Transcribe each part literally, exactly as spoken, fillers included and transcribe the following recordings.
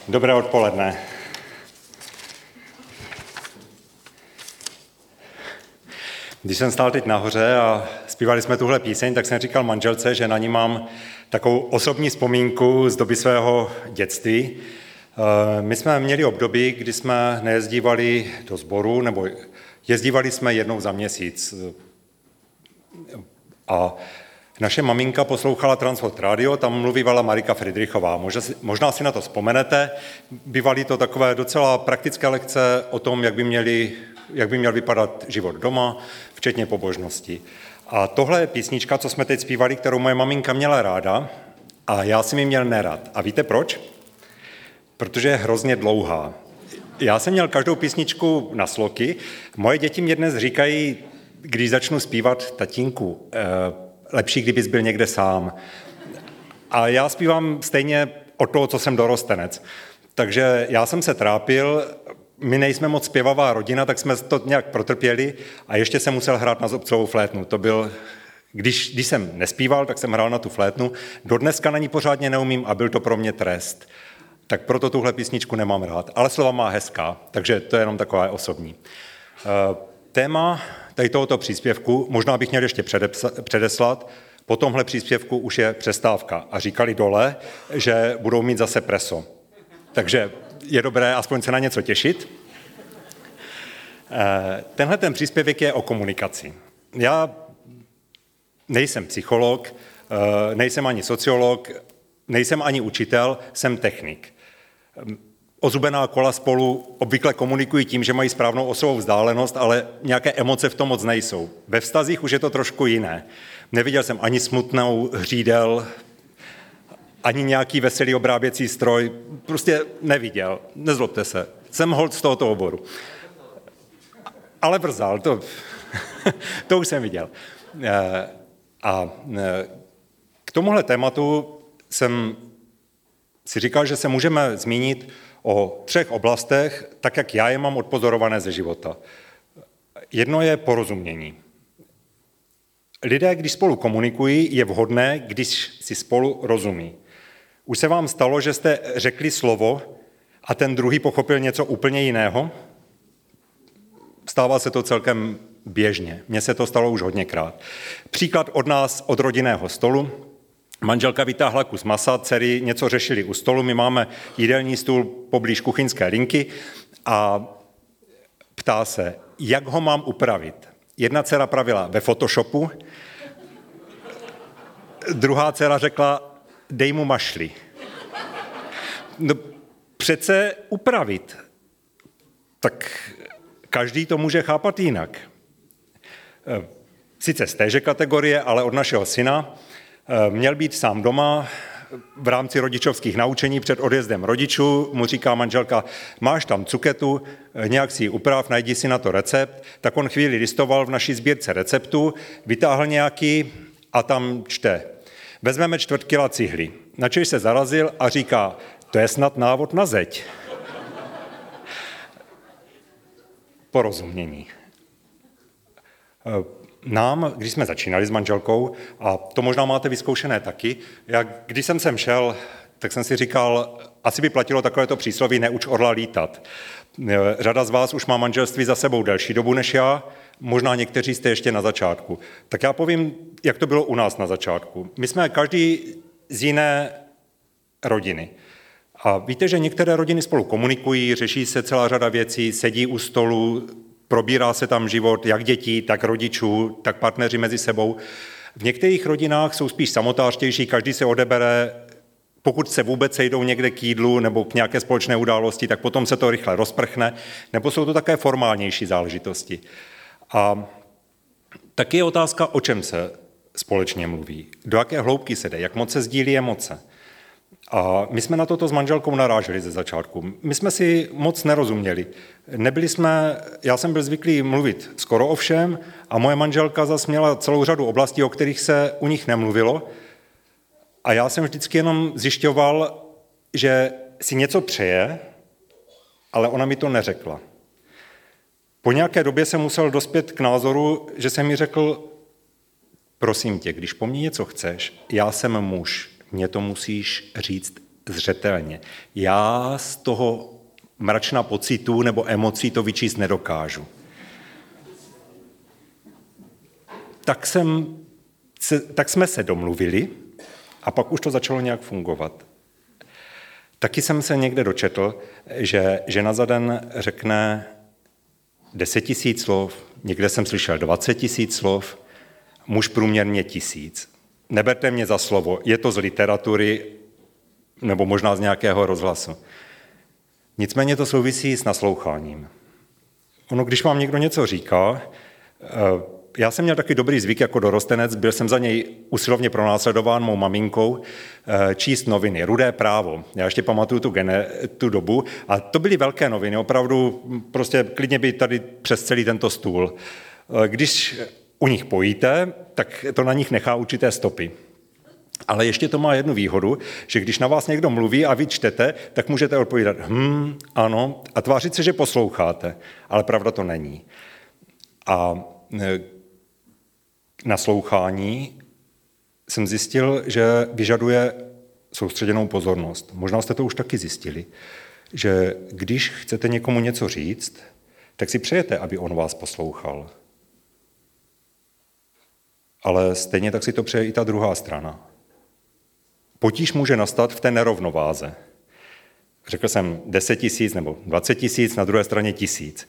Dobré odpoledne. Když jsem stál teď nahoře a zpívali jsme tuhle píseň, tak jsem říkal manželce, že na ní mám takovou osobní vzpomínku z doby svého dětství. My jsme měli období, kdy jsme nejezdívali do sboru, nebo jezdívali jsme jednou za měsíc. A naše maminka poslouchala Transworld Radio, tam mluvívala Marika Friedrichová. Možná si, možná si na to vzpomenete. Bývaly to takové docela praktické lekce o tom, jak by, měli, jak by měl vypadat život doma, včetně pobožnosti. A tohle je písnička, co jsme teď zpívali, kterou moje maminka měla ráda a já jsem ji měl nerad. A víte proč? Protože je hrozně dlouhá. Já jsem měl každou písničku na sloky. Moje děti mě dnes říkají, když začnu zpívat, tatínku, eh, lepší, kdybys byl někde sám. A já zpívám stejně od toho, co jsem dorostenec. Takže já jsem se trápil, my nejsme moc zpěvavá rodina, tak jsme to nějak protrpěli a ještě jsem musel hrát na zobcovou flétnu. To byl, když, když jsem nespíval, tak jsem hrál na tu flétnu. Dodneska na ní pořádně neumím a byl to pro mě trest. Tak proto tuhle písničku nemám rád. Ale slova má hezká, takže to je jenom taková osobní. Téma tady tohoto příspěvku, možná bych měl ještě předeslat, po tomhle příspěvku už je přestávka a říkali dole, že budou mít zase preso. Takže je dobré aspoň se na něco těšit. Tenhle ten příspěvek je o komunikaci. Já nejsem psycholog, nejsem ani sociolog, nejsem ani učitel, jsem technik. Ozubená kola spolu obvykle komunikují tím, že mají správnou osovou vzdálenost, ale nějaké emoce v tom moc nejsou. Ve vztazích už je to trošku jiné. Neviděl jsem ani smutnou hřídel, ani nějaký veselý obráběcí stroj. Prostě neviděl. Nezlobte se. Jsem holt z tohoto oboru. Ale vrzal, to, to už jsem viděl. A k tomuhle tématu jsem si říkal, že se můžeme zmínit o třech oblastech, tak jak já je mám odpozorované ze života. Jedno je porozumění. Lidé, když spolu komunikují, je vhodné, když si spolu rozumí. Už se vám stalo, že jste řekli slovo a ten druhý pochopil něco úplně jiného? Stává se to celkem běžně. Mně se to stalo už hodněkrát. Příklad od nás, od rodinného stolu. Manželka vytáhla kus masa, dcery něco řešili u stolu, my máme jídelní stůl poblíž kuchyňské linky a ptá se, jak ho mám upravit. Jedna dcera pravila ve Photoshopu, druhá dcera řekla, dej mu mašli. No přece upravit. Tak každý to může chápat jinak. Sice z téže kategorie, ale od našeho syna. Měl být sám doma v rámci rodičovských naučení před odjezdem rodičů. Mu říká manželka, máš tam cuketu, nějak si ji uprav, najdi si na to recept. Tak on chvíli listoval v naší sbírce receptů, vytáhl nějaký a tam čte. Vezmeme čtvrt kila cihly. Načež se zarazil a říká, to je snad návod na zeď. Porozumění. Nám, když jsme začínali s manželkou, a to možná máte vyzkoušené taky, jak když jsem sem šel, tak jsem si říkal, asi by platilo takovéto přísloví, neuč orla lítat. Řada z vás už má manželství za sebou delší dobu než já, možná někteří jste ještě na začátku. Tak já povím, jak to bylo u nás na začátku. My jsme každý z jiné rodiny. A víte, že některé rodiny spolu komunikují, řeší se celá řada věcí, sedí u stolu, probírá se tam život jak dětí, tak rodičů, tak partneři mezi sebou. V některých rodinách jsou spíš samotářtější, každý se odebere, pokud se vůbec sejdou někde k jídlu nebo k nějaké společné události, tak potom se to rychle rozprchne, nebo jsou to také formálnější záležitosti. A taky je otázka, o čem se společně mluví, do jaké hloubky se jde, jak moc se sdílí emoce. A my jsme na toto s manželkou naráželi ze začátku. My jsme si moc nerozuměli. Nebyli jsme, já jsem byl zvyklý mluvit skoro o všem a moje manželka zase měla celou řadu oblastí, o kterých se u nich nemluvilo. A já jsem vždycky jenom zjišťoval, že si něco přeje, ale ona mi to neřekla. Po nějaké době jsem musel dospět k názoru, že jsem mi řekl, prosím tě, když po mně něco chceš, já jsem muž, mě to musíš říct zřetelně. Já z toho mračna pocitů nebo emocí to vyčíst nedokážu. Tak, jsem se, tak jsme se domluvili a pak už to začalo nějak fungovat. Taky jsem se někde dočetl, že žena za den řekne deset tisíc slov, někde jsem slyšel dvacet tisíc slov, muž průměrně tisíc. Neberte mě za slovo, je to z literatury nebo možná z nějakého rozhlasu. Nicméně to souvisí s nasloucháním. Ono, když vám někdo něco říká, já jsem měl taky dobrý zvyk jako dorostenec, byl jsem za něj usilovně pronásledován mou maminkou, číst noviny, Rudé právo. Já ještě pamatuju tu, gene, tu dobu a to byly velké noviny, opravdu prostě klidně by tady přes celý tento stůl. Když u nich pojíte, tak to na nich nechá určité stopy. Ale ještě to má jednu výhodu, že když na vás někdo mluví a vy čtete, tak můžete odpovídat hm, ano, a tvářit se, že posloucháte, ale pravda to není. A naslouchání jsem zjistil, že vyžaduje soustředěnou pozornost. Možná jste to už taky zjistili, že když chcete někomu něco říct, tak si přejete, aby on vás poslouchal. Ale stejně tak si to přeje i ta druhá strana. Potíž může nastat v té nerovnováze. Řekl jsem deset tisíc nebo dvacet tisíc, na druhé straně tisíc.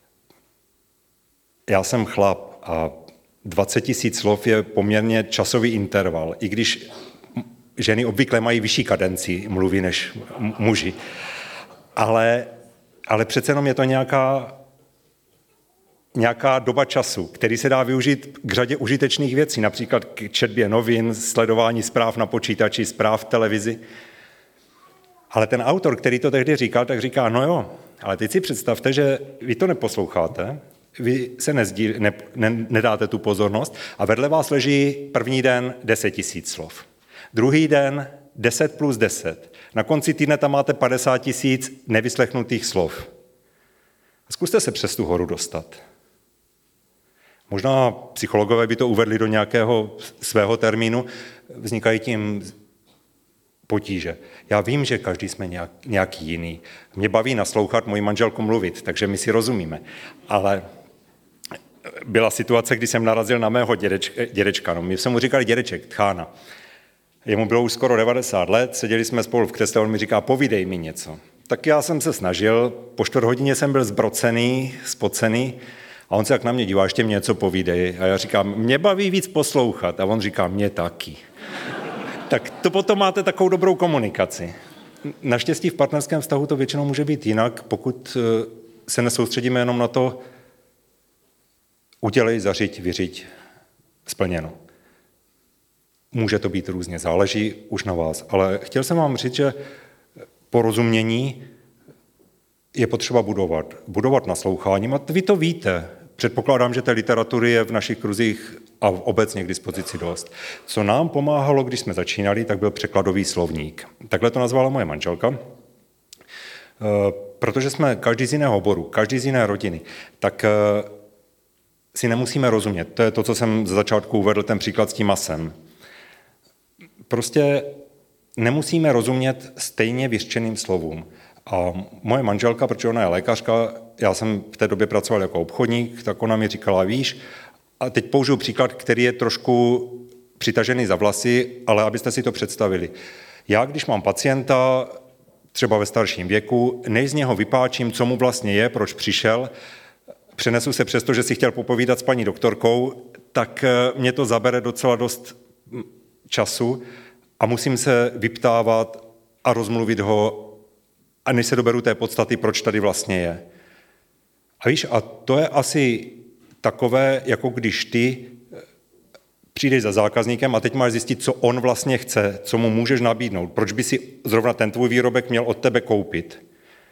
Já jsem chlap a dvacet tisíc slov je poměrně časový interval, i když ženy obvykle mají vyšší kadenci mluví než muži. Ale, ale přece jenom je to nějaká, nějaká doba času, který se dá využít k řadě užitečných věcí, například k četbě novin, sledování zpráv na počítači, zpráv v televizi. Ale ten autor, který to tehdy říkal, tak říká, no jo, ale teď si představte, že vy to neposloucháte, vy se nezdíl, ne, ne, nedáte tu pozornost a vedle vás leží první den deset tisíc slov. Druhý den deset plus deset. Na konci týdne tam máte padesát tisíc nevyslechnutých slov. Zkuste se přes tu horu dostat. Možná psychologové by to uvedli do nějakého svého termínu, vznikají tím potíže. Já vím, že každý jsme nějak, nějaký jiný. Mě baví naslouchat moji manželku mluvit, takže my si rozumíme. Ale byla situace, kdy jsem narazil na mého dědečka, dědečka. No, my jsme mu říkali dědeček, tchána. Jemu bylo už skoro devadesát let, seděli jsme spolu v křesle, on mi říká, povídej mi něco. Tak já jsem se snažil, po čtvrt hodině jsem byl zbrocený, spocený a on se jak na mě dívá, ještě mě něco povídej. A já říkám, mě baví víc poslouchat. A on říká, mě taky. Tak to potom máte takovou dobrou komunikaci. Naštěstí v partnerském vztahu to většinou může být jinak, pokud se nesoustředíme jenom na to, udělej, zařiď, vyřiď, splněno. Může to být různě, záleží už na vás. Ale chtěl jsem vám říct, že porozumění je potřeba budovat. Budovat nasloucháním a vy to víte. Předpokládám, že té literatury je v našich kruzích a obecně k dispozici dost. Co nám pomáhalo, když jsme začínali, tak byl překladový slovník. Takhle to nazvala moje manželka. Protože jsme každý z jiného oboru, každý z jiné rodiny, tak si nemusíme rozumět. To je to, co jsem za začátku uvedl, ten příklad s tím masem. Prostě nemusíme rozumět stejně vyřčeným slovům. A moje manželka, protože ona je lékařka, já jsem v té době pracoval jako obchodník, tak ona mi říkala, víš, a teď použiju příklad, který je trošku přitažený za vlasy, ale abyste si to představili. Já, když mám pacienta, třeba ve starším věku, než z něho vypáčím, co mu vlastně je, proč přišel, přenesu se přesto, že si chtěl popovídat s paní doktorkou, tak mě to zabere docela dost času a musím se vyptávat a rozmluvit ho, a než se doberu té podstaty, proč tady vlastně je. A víš, a to je asi takové, jako když ty přijdeš za zákazníkem a teď máš zjistit, co on vlastně chce, co mu můžeš nabídnout, proč by si zrovna ten tvůj výrobek měl od tebe koupit.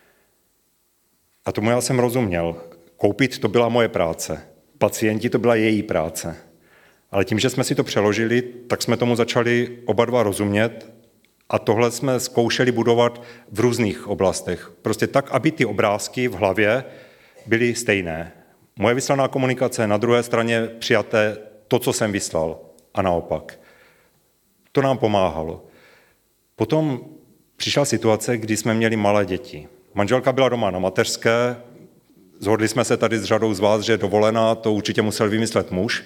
A tomu já jsem rozuměl. Koupit to byla moje práce. Pacienti to byla její práce. Ale tím, že jsme si to přeložili, tak jsme tomu začali oba dva rozumět a tohle jsme zkoušeli budovat v různých oblastech. Prostě tak, aby ty obrázky v hlavě byly stejné. Moje vyslaná komunikace, na druhé straně přijaté to, co jsem vyslal a naopak. To nám pomáhalo. Potom přišla situace, kdy jsme měli malé děti. Manželka byla doma na mateřské, zhodli jsme se tady s řadou z vás, že dovolená, to určitě musel vymyslet muž.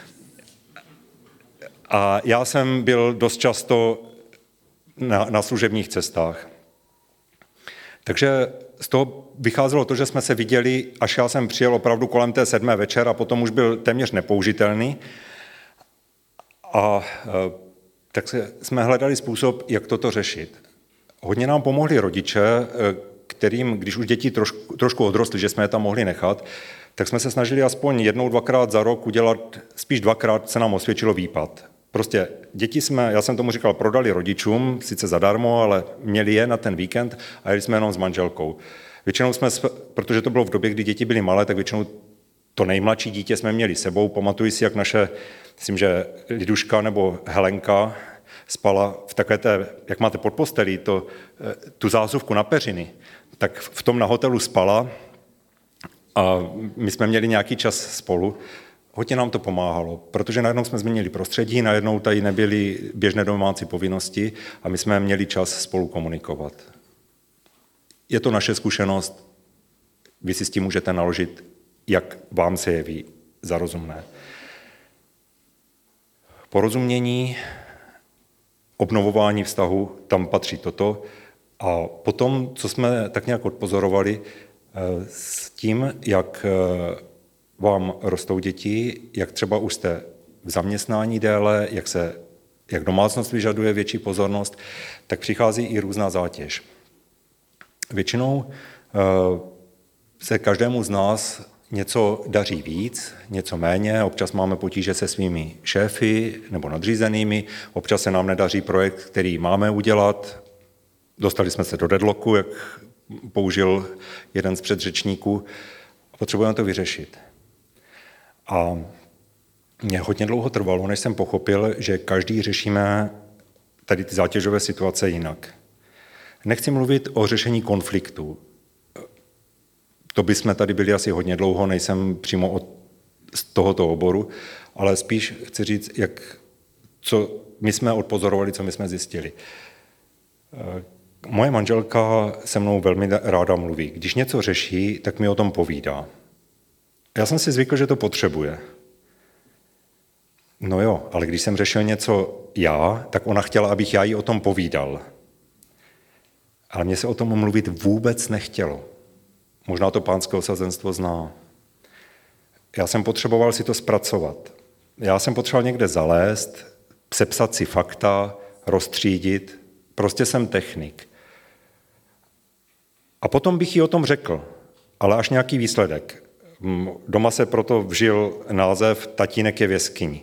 A já jsem byl dost často na, na služebních cestách. Takže z toho vycházelo to, že jsme se viděli, až já jsem přijel opravdu kolem té sedmé večer a potom už byl téměř nepoužitelný. A tak jsme hledali způsob, jak toto řešit. Hodně nám pomohli rodiče, kterým, když už děti trošku, trošku odrostly, že jsme je tam mohli nechat, tak jsme se snažili aspoň jednou, dvakrát za rok udělat, spíš dvakrát se nám osvědčilo výpad. Prostě děti jsme, já jsem tomu říkal, prodali rodičům, sice zadarmo, ale měli je na ten víkend a jeli jsme jenom s manželkou. Většinou jsme, protože to bylo v době, kdy děti byly malé, tak většinou to nejmladší dítě jsme měli sebou. Pamatuji si, jak naše, myslím, že Liduška nebo Helenka spala v takové té, jak máte pod postelí, to, tu zásuvku na peřiny, tak v tom na hotelu spala a my jsme měli nějaký čas spolu. Hodně nám to pomáhalo, protože najednou jsme změnili prostředí, najednou tady nebyly běžné domácí povinnosti a my jsme měli čas spolu komunikovat. Je to naše zkušenost, vy si s tím můžete naložit, jak vám se jeví za rozumné. Porozumění, obnovování vztahu, tam patří toto. A potom, co jsme tak nějak odpozorovali, s tím, jak vám rostou děti, jak třeba už jste v zaměstnání déle, jak, se, jak domácnost vyžaduje větší pozornost, tak přichází i různá zátěž. Většinou se každému z nás něco daří víc, něco méně, občas máme potíže se svými šéfy nebo nadřízenými, občas se nám nedaří projekt, který máme udělat. Dostali jsme se do deadlocku, jak použil jeden z předřečníků, a potřebujeme to vyřešit. A mě hodně dlouho trvalo, než jsem pochopil, že každý řešíme tady ty zátěžové situace jinak. Nechci mluvit o řešení konfliktů. To bychom tady byli asi hodně dlouho, nejsem přímo od, z tohoto oboru, ale spíš chci říct, jak, co my jsme odpozorovali, co my jsme zjistili. Moje manželka se mnou velmi ráda mluví. Když něco řeší, tak mi o tom povídá. Já jsem si zvykl, že to potřebuje. No jo, ale když jsem řešil něco já, tak ona chtěla, abych já jí o tom povídal. Ale mně se o tom mluvit vůbec nechtělo. Možná to pánské osazenstvo zná. Já jsem potřeboval si to zpracovat. Já jsem potřeboval někde zalézt, sepsat si fakta, rozstřídit. Prostě jsem technik. A potom bych jí o tom řekl, ale až nějaký výsledek. Doma se proto vžil název Tatínek je v jeskyni.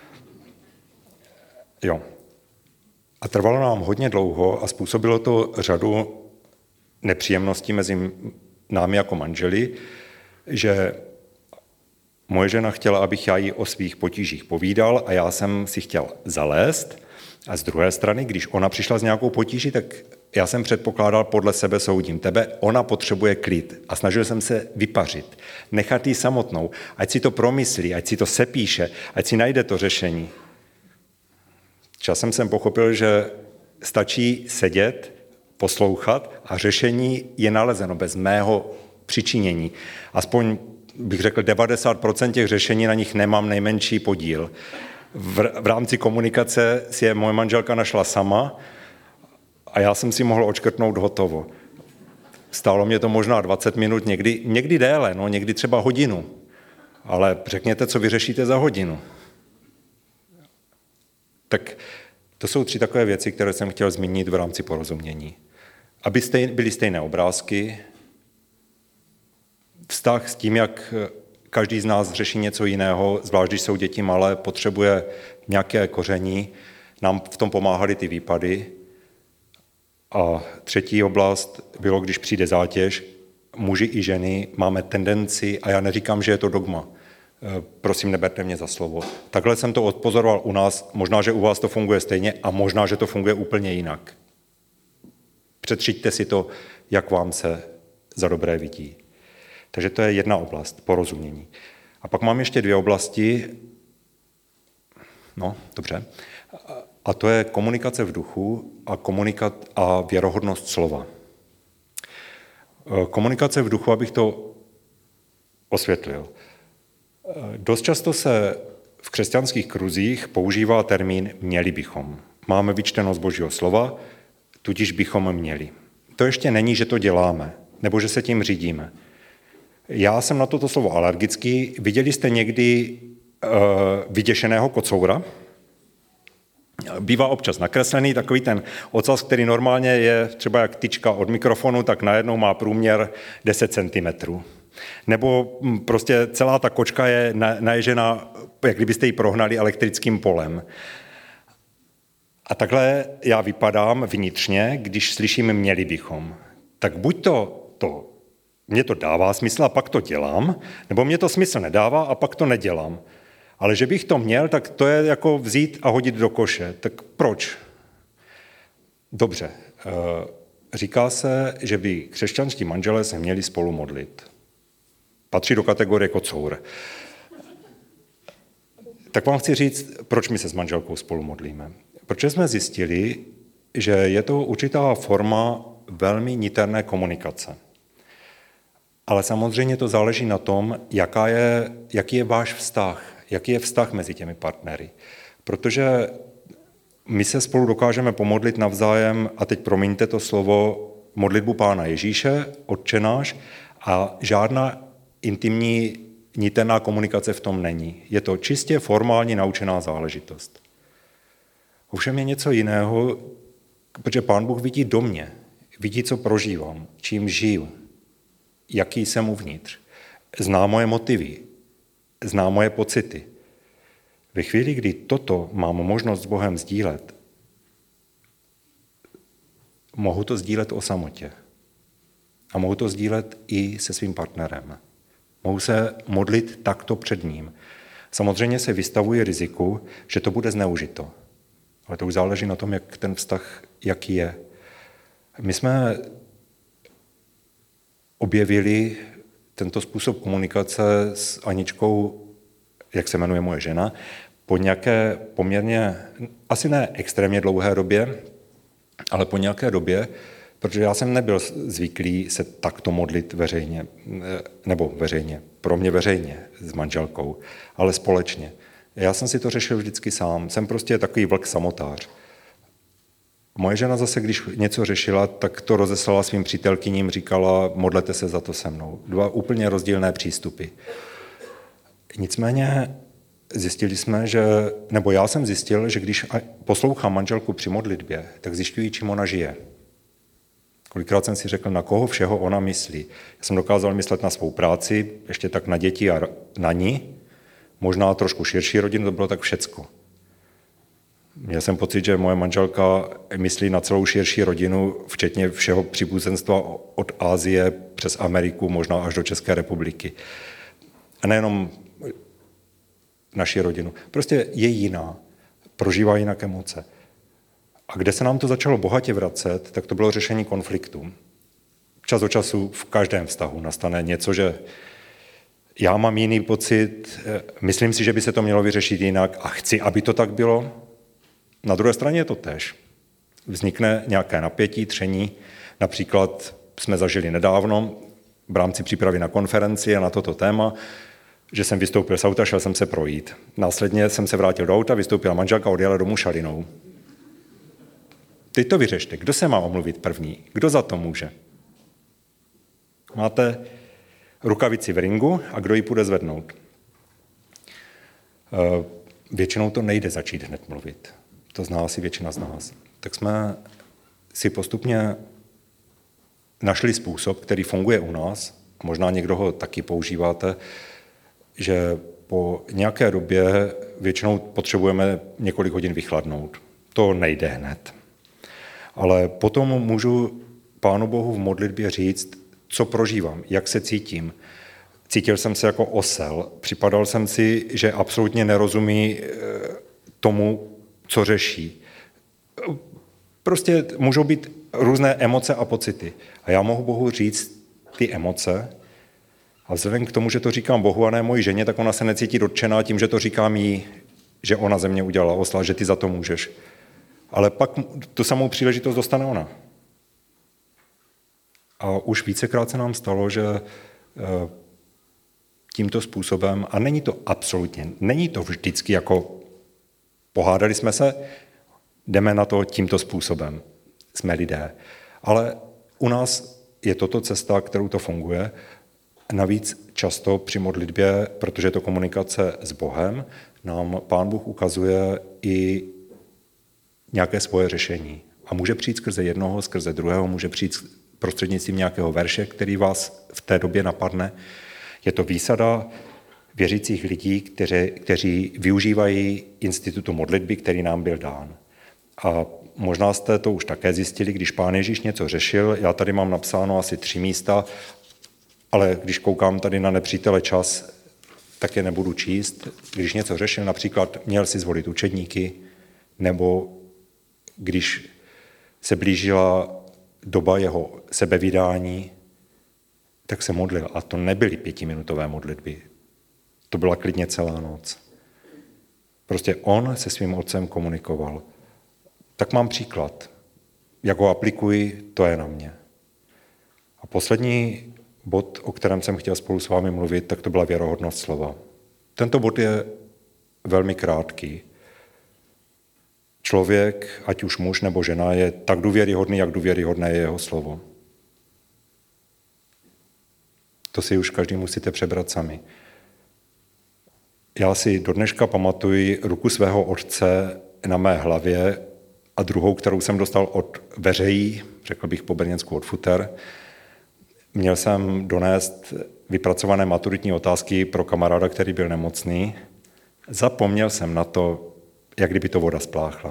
Jo. A trvalo nám hodně dlouho a způsobilo to řadu nepříjemností mezi námi jako manželi, že moje žena chtěla, abych já jí o svých potížích povídal a já jsem si chtěl zalézt. A z druhé strany, když ona přišla s nějakou potíží, tak já jsem předpokládal, podle sebe soudím tebe, ona potřebuje klid. A snažil jsem se vypařit, nechat jí samotnou, ať si to promyslí, ať si to sepíše, ať si najde to řešení. Časem jsem pochopil, že stačí sedět, poslouchat a řešení je nalezeno bez mého přičinění. Aspoň bych řekl, devadesát procent těch řešení na nich nemám nejmenší podíl. V, v rámci komunikace si je moje manželka našla sama a já jsem si mohl odškrtnout hotovo. Stálo mě to možná dvacet minut, někdy, někdy déle, no, někdy třeba hodinu. Ale řekněte, co vyřešíte za hodinu. Tak to jsou tři takové věci, které jsem chtěl zmínit v rámci porozumění. Aby stej, byly stejné obrázky, vztah s tím, jak každý z nás řeší něco jiného, zvlášť když jsou děti malé, potřebuje nějaké koření, nám v tom pomáhaly ty výpady. A třetí oblast bylo, když přijde zátěž, muži i ženy máme tendenci, a já neříkám, že je to dogma, prosím, neberte mě za slovo. Takhle jsem to odpozoroval u nás, možná, že u vás to funguje stejně a možná, že to funguje úplně jinak. Přetřiďte si to, jak vám se za dobré vidí. Takže to je jedna oblast, porozumění. A pak mám ještě dvě oblasti, no, dobře, A to je komunikace v duchu a, komunikat a věrohodnost slova. Komunikace v duchu, abych to osvětlil. Dost často se v křesťanských kruzích používá termín měli bychom. Máme vyčteno z Božího slova, tudíž bychom měli. To ještě není, že to děláme, nebo že se tím řídíme. Já jsem na toto slovo alergický. Viděli jste někdy uh, vyděšeného kocoura? Bývá občas nakreslený, takový ten ocas, který normálně je třeba jak tyčka od mikrofonu, tak najednou má průměr deset centimetrů. Nebo prostě celá ta kočka je naježena, jak kdybyste ji prohnali elektrickým polem. A takhle já vypadám vnitřně, když slyším měli bychom. Tak buď to, to mě to dává smysl a pak to dělám, nebo mě to smysl nedává a pak to nedělám. Ale že bych to měl, tak to je jako vzít a hodit do koše. Tak proč? Dobře. Říká se, že by křesťanští manželé se měli spolu modlit. Patří do kategorie kocour. Tak vám chci říct, proč my se s manželkou spolu modlíme. Protože jsme zjistili, že je to určitá forma velmi niterné komunikace. Ale samozřejmě to záleží na tom, jaká je, jaký je váš vztah, jaký je vztah mezi těmi partnery. Protože my se spolu dokážeme pomodlit navzájem, a teď promiňte to slovo, modlitbu Pána Ježíše, Otče náš, a žádná intimní niterná komunikace v tom není. Je to čistě formální naučená záležitost. Ovšem je něco jiného, protože Pán Bůh vidí do mě, vidí, co prožívám, čím žiju, jaký jsem uvnitř. Zná moje motivy, zná moje pocity. Ve chvíli, kdy toto mám možnost s Bohem sdílet, mohu to sdílet o samotě. A mohu to sdílet i se svým partnerem. Mohu se modlit takto před ním. Samozřejmě se vystavuje riziku, že to bude zneužito. Ale to už záleží na tom, jak ten vztah, jaký je. My jsme objevili tento způsob komunikace s Aničkou, jak se jmenuje moje žena, po nějaké poměrně, asi ne extrémně dlouhé době, ale po nějaké době, protože já jsem nebyl zvyklý se takto modlit veřejně, nebo veřejně, pro mě veřejně s manželkou, ale společně. Já jsem si to řešil vždycky sám, jsem prostě takový vlk samotář. Moje žena zase, když něco řešila, tak to rozeslala svým přítelkyním, říkala, modlete se za to se mnou. Dva úplně rozdílné přístupy. Nicméně zjistili jsme, že, nebo já jsem zjistil, že když poslouchám manželku při modlitbě, tak zjišťuji, čím ona žije. Kolikrát jsem si řekl, na koho všeho ona myslí. Já jsem dokázal myslet na svou práci, ještě tak na děti a na ní, možná trošku širší rodinu, to bylo tak všecko. Měl jsem pocit, že moje manželka myslí na celou širší rodinu, včetně všeho příbuzenstva od Asie přes Ameriku, možná až do České republiky. A nejenom naši rodinu. Prostě je jiná, prožívá jinak emoce. A kde se nám to začalo bohatě vracet, tak to bylo řešení konfliktů. Čas od času v každém vztahu nastane něco, že já mám jiný pocit, myslím si, že by se to mělo vyřešit jinak a chci, aby to tak bylo. Na druhé straně je to též. Vznikne nějaké napětí, tření. Například jsme zažili nedávno v rámci přípravy na konferenci a na toto téma, že jsem vystoupil z auta, šel jsem se projít. Následně jsem se vrátil do auta, vystoupila manželka, odjela domů šalinou. Teď to vyřešte. Kdo se má omluvit první? Kdo za to může? Máte rukavici v ringu a kdo ji půjde zvednout? Většinou to nejde začít hned mluvit. To zná asi většina z nás. Tak jsme si postupně našli způsob, který funguje u nás, možná někdo ho taky používáte, že po nějaké době většinou potřebujeme několik hodin vychladnout. To nejde hned. Ale potom můžu Pánu Bohu v modlitbě říct, co prožívám, jak se cítím. Cítil jsem se jako osel, připadal jsem si, že absolutně nerozumí tomu, co řeší. Prostě můžou být různé emoce a pocity. A já mohu Bohu říct ty emoce a vzhledem k tomu, že to říkám Bohu a ne mojí ženě, tak ona se necítí dotčená tím, že to říkám jí, že ona ze mě udělala osla, že ty za to můžeš. Ale pak tu samou příležitost dostane ona. A už vícekrát se nám stalo, že tímto způsobem, a není to absolutně, není to vždycky jako pohádali jsme se, jdeme na to tímto způsobem, jsme lidé. Ale u nás je toto cesta, kterou to funguje. Navíc často při modlitbě, protože je to komunikace s Bohem, nám Pán Bůh ukazuje i nějaké svoje řešení. A může přijít skrze jednoho, skrze druhého, může přijít prostřednictvím nějakého verše, který vás v té době napadne. Je to výsada věřících lidí, kteři, kteří využívají institutu modlitby, který nám byl dán. A možná jste to už také zjistili, když Pán Ježíš něco řešil, já tady mám napsáno asi tři místa, ale když koukám tady na nepřítele čas, tak je nebudu číst. Když něco řešil, například měl si zvolit učedníky, nebo když se blížila doba jeho sebevydání, tak se modlil. A to nebyly pětiminutové modlitby. To byla klidně celá noc. Prostě on se svým otcem komunikoval. Tak mám příklad. Jak ho aplikuji, to je na mě. A poslední bod, o kterém jsem chtěl spolu s vámi mluvit, tak to byla věrohodnost slova. Tento bod je velmi krátký. Člověk, ať už muž nebo žena, je tak důvěryhodný, jak důvěryhodné je jeho slovo. To si už každý musíte přebrat sami. Já si do dneška pamatuji ruku svého otce na mé hlavě a druhou, kterou jsem dostal od veřejí, řekl bych po brněnsku od futer. Měl jsem donést vypracované maturitní otázky pro kamaráda, který byl nemocný. Zapomněl jsem na to, jak kdyby to voda spláchla.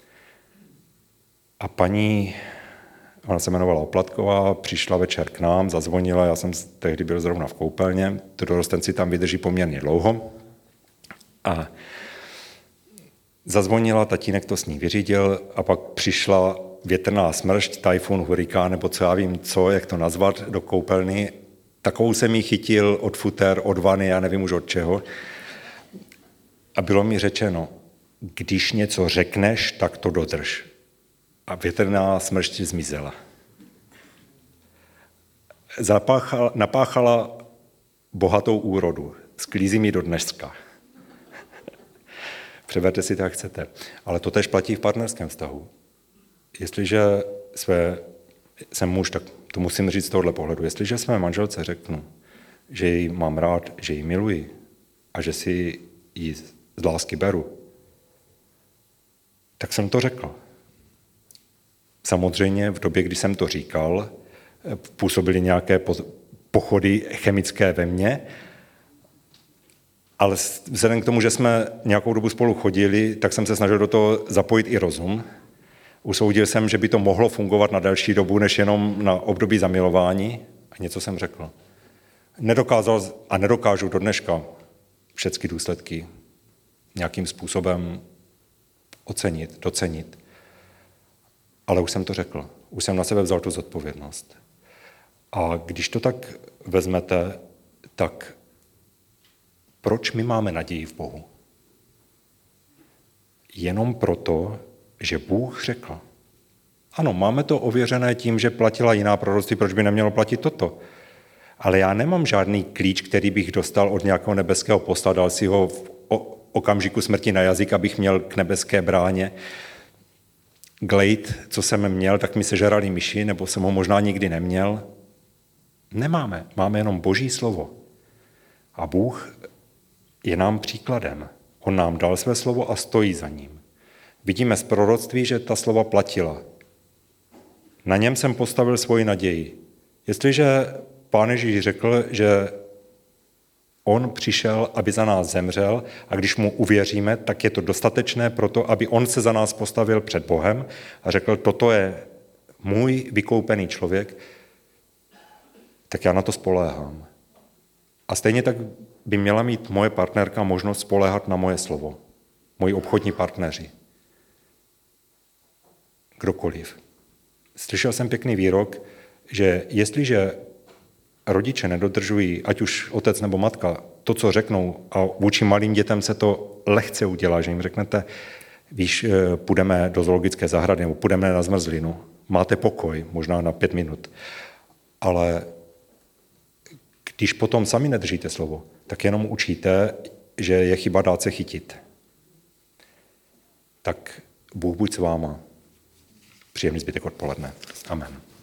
A paní, ona se jmenovala Oplatková, přišla večer k nám, zazvonila, já jsem tehdy byl zrovna v koupelně, to dorostenci tam vydrží poměrně dlouho. A zazvonila, tatínek to s ní vyřídil a pak přišla větrná smršť, tajfun, hurikán, nebo co já vím co, jak to nazvat, do koupelny. Takovou jsem jí chytil od futer, od vany, já nevím už od čeho. A bylo mi řečeno, když něco řekneš, tak to dodrž. A větrná smršť zmizela. Zapáchala, napáchala bohatou úrodu. Sklízí mi do dneška. Přeberte si to, jak chcete. Ale to tež platí v partnerském vztahu. Jestliže své, jsem muž, tak to musím říct z tohohle pohledu. Jestliže své manželce řeknu, že ji mám rád, že ji miluji a že si ji z lásky beru, tak jsem to řekl. Samozřejmě v době, kdy jsem to říkal, působily nějaké pochody chemické ve mně, ale vzhledem k tomu, že jsme nějakou dobu spolu chodili, tak jsem se snažil do toho zapojit i rozum. Usoudil jsem, že by to mohlo fungovat na delší dobu, než jenom na období zamilování. A něco jsem řekl. Nedokázal a nedokážu do dneška všechny důsledky nějakým způsobem ocenit, docenit. Ale už jsem to řekl. Už jsem na sebe vzal tu zodpovědnost. A když to tak vezmete, tak proč my máme naději v Bohu? Jenom proto, že Bůh řekl. Ano, máme to ověřené tím, že platila jiná proroctví, proč by nemělo platit toto. Ale já nemám žádný klíč, který bych dostal od nějakého nebeského posla, dal si ho v okamžiku smrti na jazyk, abych měl k nebeské bráně. Glejt, co jsem měl, tak mi sežrali myši, nebo jsem ho možná nikdy neměl. Nemáme, máme jenom Boží slovo. A Bůh je nám příkladem. On nám dal své slovo a stojí za ním. Vidíme z proroctví, že ta slova platila. Na něm jsem postavil svoji naději. Jestliže Pán Ježíš řekl, že on přišel, aby za nás zemřel a když mu uvěříme, tak je to dostatečné pro to, aby on se za nás postavil před Bohem a řekl, toto je můj vykoupený člověk, tak já na to spoléhám. A stejně tak by měla mít moje partnerka možnost spoléhat na moje slovo. Moji obchodní partneři. Kdokoliv. Slyšel jsem pěkný výrok, že jestliže rodiče nedodržují, ať už otec nebo matka, to, co řeknou, a vůči malým dětem se to lehce udělá, že jim řeknete, víš, půjdeme do zoologické zahrady nebo půjdeme na zmrzlinu, máte pokoj, možná na pět minut, ale když potom sami nedržíte slovo, tak jenom učíte, že je chyba dát se chytit. Tak Bůh buď s váma. Příjemný zbytek odpoledne. Amen.